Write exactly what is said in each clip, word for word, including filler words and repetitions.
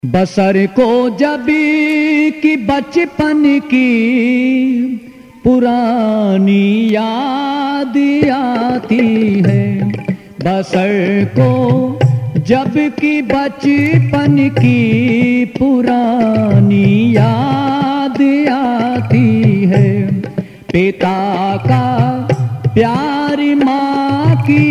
बसर को जब की बचपन की पुरानी याद आती है। बसर को जब की बचपन की पुरानी याद आती है। पिता का प्यार, माँ की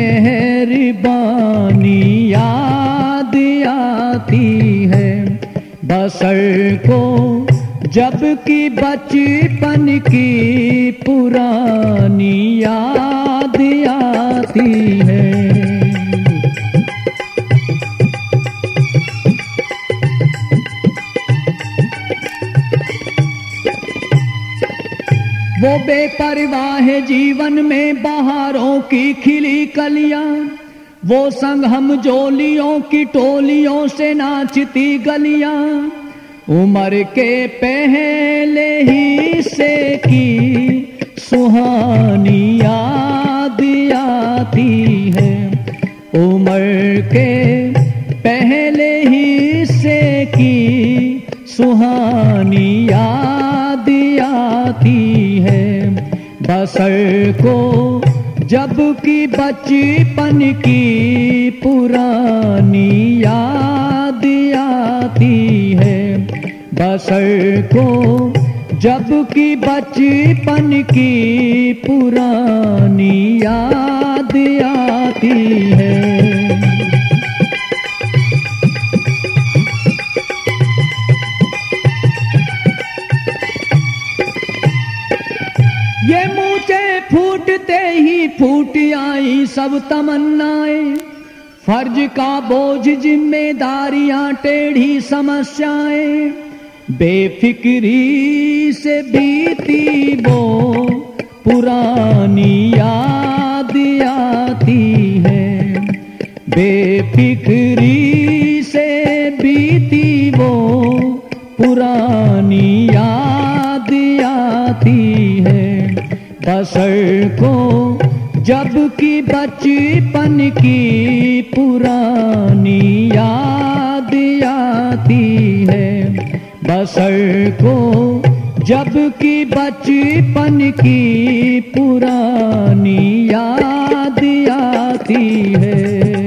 मेहरबानी याद आती है। बसर को जब की बचपन की पुरानी याद आती है। वो बेपरवाह जीवन में बहारों की खिली कलियां, वो संग हम जोलियों की टोलियों से नाचती गलियां। उम्र के पहले ही से की सुहानी याद आती है। उम्र के पहले ही से की सुहानी याद आती है। बसर को जब की बचपन की पुरानी याद आती है। बसर को जब की बचपन की पुरानी याद आती है। ये मुझे फूटते ही फूट आई सब तमन्नाएं। फर्ज का बोझ, जिम्मेदारियां, टेढ़ी समस्याएं। बेफिक्री से बीती वो पुरानी याद आती है। बेफिक्री से बीती वो पुरानी याद आती है। बसर को जब की बचपन की पुरानी याद आती है। बसर को जब की बचपन की पुरानी याद आती है।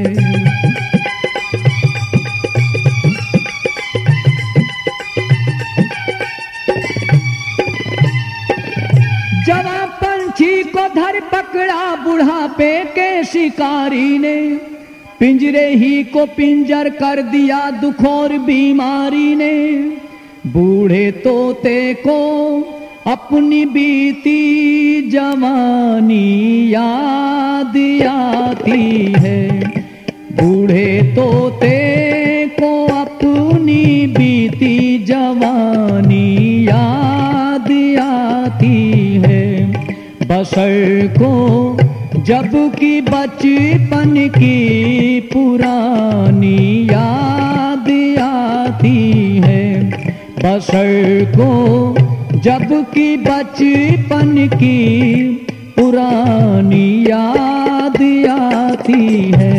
जवां पंछी को धर पकड़ा बुढ़ापे के शिकारी ने। पिंजरे ही को पिंजर कर दिया दुख और बीमारी ने। बूढ़े तोते को अपनी बीती जवानी याद आती है। बूढ़े तोते को अपनी बीती जवानी याद आती है। बसर को जब की बचपन की पुरानी याद आती है। बसर को जब की बचपन की पुरानी याद आती है।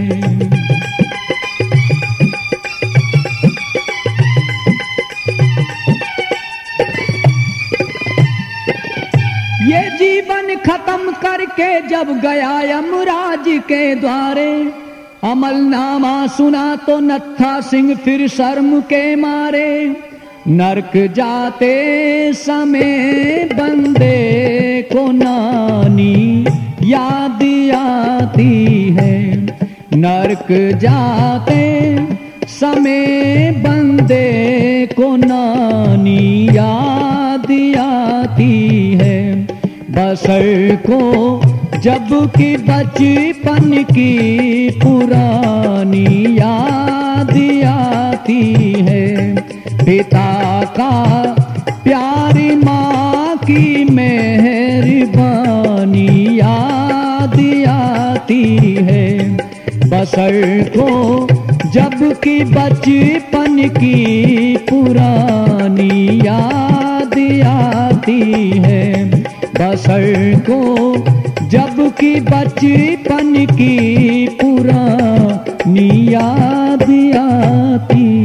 ये जीवन खत्म करके जब गया यमराज के द्वारे। अमलनामा सुना तो नत्था सिंह फिर शर्म के मारे। नरक जाते समय बंदे को नानी याद आती है। नरक जाते समय बंदे को नानी याद आती है। बसर को जब की बचपन की पुरानी याद आती है। पिता का प्यार, माँ की मेहरबानी याद आती है। बसर को जब की बचपन की पुरानी याद आती है। बसर को जब की बचपन की पुरानी याद आती